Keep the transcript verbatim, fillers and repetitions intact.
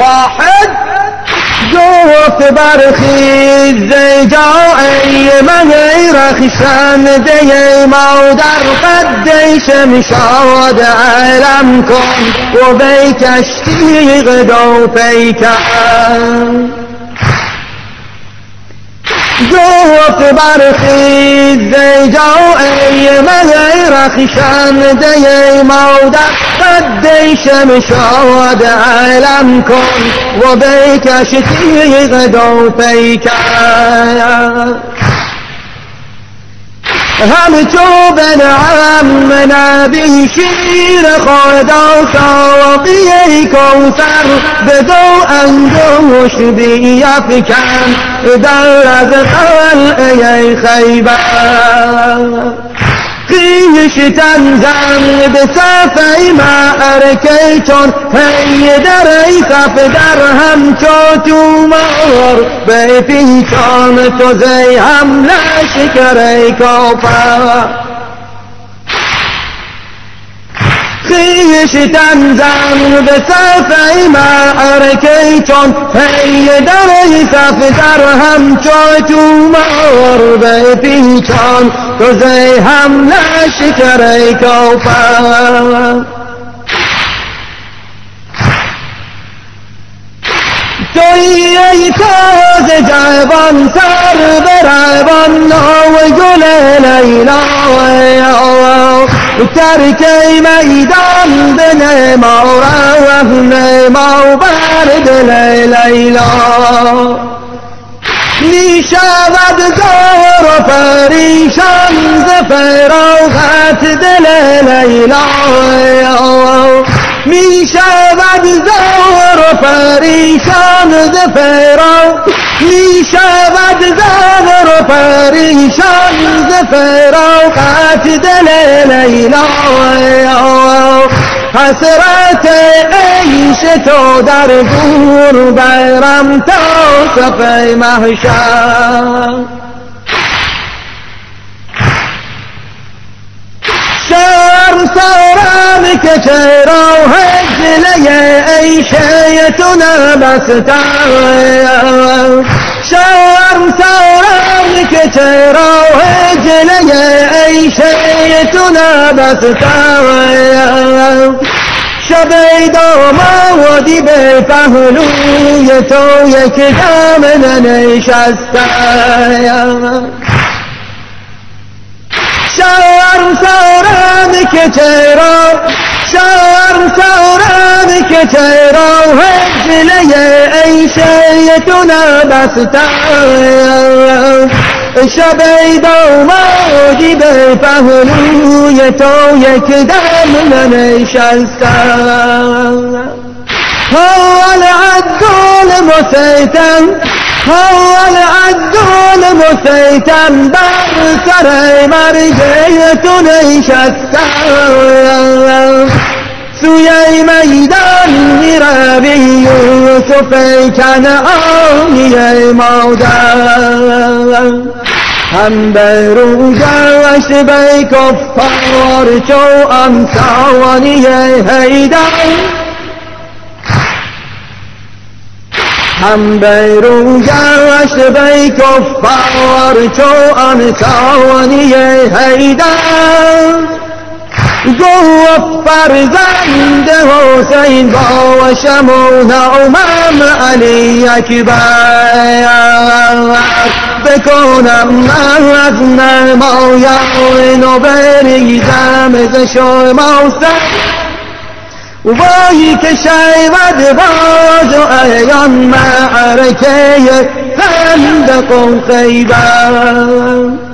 واحد گفت برخیز جای من ای رخشنده مادر قد شمشاد علم کن و بیکش تیغ دو پیکر گفت برخیز جای من ای رخشنده مادر قد شمشاد علم کن و بیکش تیغ دو پیکر همچو بنعم نبی شیر خدا ساقی کوثر به دو انگشت بیفکن در از قلعه خیبر خویشتن زن به صفحه معرکه چون حیدر ای صف در همچو تومار به پیچان تو زی حمله شکر کافر خویشتن زن به صفحه معرکه چون حیدر ای صف در همچو تومار به پیچان تو زی حمله شکر کافر توی ای تازه جوان سر بروان نو گل لیلا ترک میدان بنه ما رهن ما برد لیلا می شود زار و پریشان ز فراغت دل لیلا می شود زار و پریشان ز فراغت می شود زار و پریشان ز فراغت دل لیلا حسرت عیش تو در گور برم تا صفحه محشر شرم سارم که چرا هجله عیشه تو نبستم شرم سارم که چرا هجله عیشه تو نبستم شب دامادی به پهلوی تو یک دم ننشستم شرم سارم که چرا شرم سارم که چرا هجله عیشه تو نبستم شب دامادی به پهلوی تو یک دم ننشستم حال عدول مسیتم حال عدول مسیتم بر سر مرجع تو نشستم سوی میدان میروی یوسف کنعانی مادر هم به رو گشت به کفار چو امسانی حیدر هم به رو گشت به کفار چو امسانی حیدر گفت فرزند حسین باشم و نامم علی اکبر بکنم من از نمایان و بریزم ز شما سر وای که شود باز و ایان معرکه خندق و خیبر